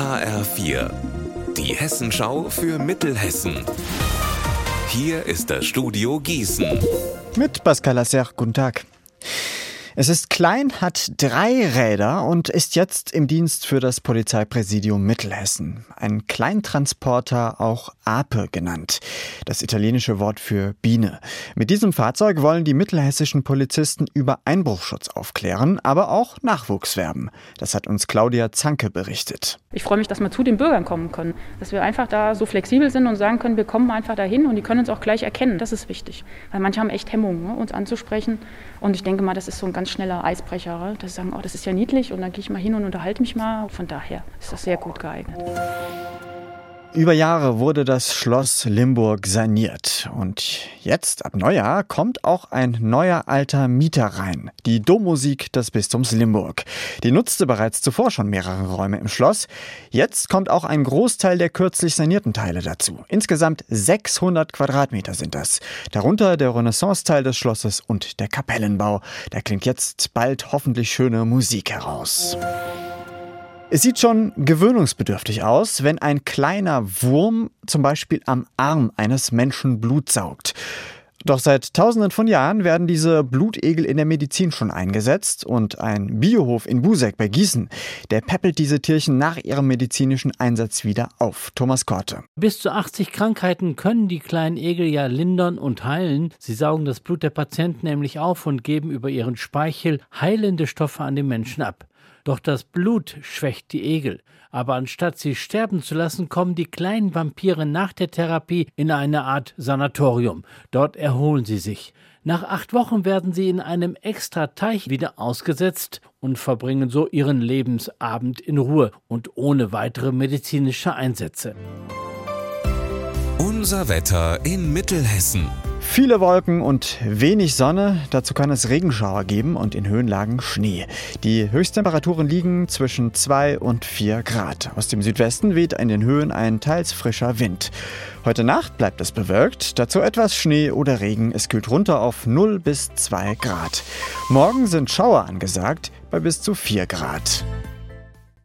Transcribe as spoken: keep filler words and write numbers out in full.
H R vier, die Hessenschau für Mittelhessen. Hier ist das Studio Gießen. Mit Pascal Lasser, guten Tag. Es ist klein, hat drei Räder und ist jetzt im Dienst für das Polizeipräsidium Mittelhessen. Ein Kleintransporter, auch Ape genannt. Das italienische Wort für Biene. Mit diesem Fahrzeug wollen die mittelhessischen Polizisten über Einbruchschutz aufklären, aber auch Nachwuchs werben. Das hat uns Claudia Zanke berichtet. Ich freue mich, dass wir zu den Bürgern kommen können. Dass wir einfach da so flexibel sind und sagen können, wir kommen einfach dahin und die können uns auch gleich erkennen. Das ist wichtig. Weil manche haben echt Hemmungen, ne, uns anzusprechen. Und ich denke mal, das ist so ein ganz schneller Eisbrecher. Dass sie sagen, oh, das ist ja niedlich und dann gehe ich mal hin und unterhalte mich mal. Von daher ist das sehr gut geeignet. Über Jahre wurde das Schloss Limburg saniert. Und jetzt, ab Neujahr, kommt auch ein neuer alter Mieter rein. Die Dommusik des Bistums Limburg. Die nutzte bereits zuvor schon mehrere Räume im Schloss. Jetzt kommt auch ein Großteil der kürzlich sanierten Teile dazu. Insgesamt sechshundert Quadratmeter sind das. Darunter der Renaissance-Teil des Schlosses und der Kapellenbau. Da klingt jetzt bald hoffentlich schöne Musik heraus. Es sieht schon gewöhnungsbedürftig aus, wenn ein kleiner Wurm zum Beispiel am Arm eines Menschen Blut saugt. Doch seit Tausenden von Jahren werden diese Blutegel in der Medizin schon eingesetzt und ein Biohof in Buseck bei Gießen, der päppelt diese Tierchen nach ihrem medizinischen Einsatz wieder auf. Thomas Korte. Bis zu achtzig Krankheiten können die kleinen Egel ja lindern und heilen. Sie saugen das Blut der Patienten nämlich auf und geben über ihren Speichel heilende Stoffe an den Menschen ab. Doch das Blut schwächt die Egel. Aber anstatt sie sterben zu lassen, kommen die kleinen Vampire nach der Therapie in eine Art Sanatorium. Dort erholen sie sich. Nach acht Wochen werden sie in einem extra Teich wieder ausgesetzt und verbringen so ihren Lebensabend in Ruhe und ohne weitere medizinische Einsätze. Unser Wetter in Mittelhessen. Viele Wolken und wenig Sonne, dazu kann es Regenschauer geben und in Höhenlagen Schnee. Die Höchsttemperaturen liegen zwischen zwei und vier Grad. Aus dem Südwesten weht in den Höhen ein teils frischer Wind. Heute Nacht bleibt es bewölkt, dazu etwas Schnee oder Regen. Es kühlt runter auf null bis zwei Grad. Morgen sind Schauer angesagt bei bis zu vier Grad.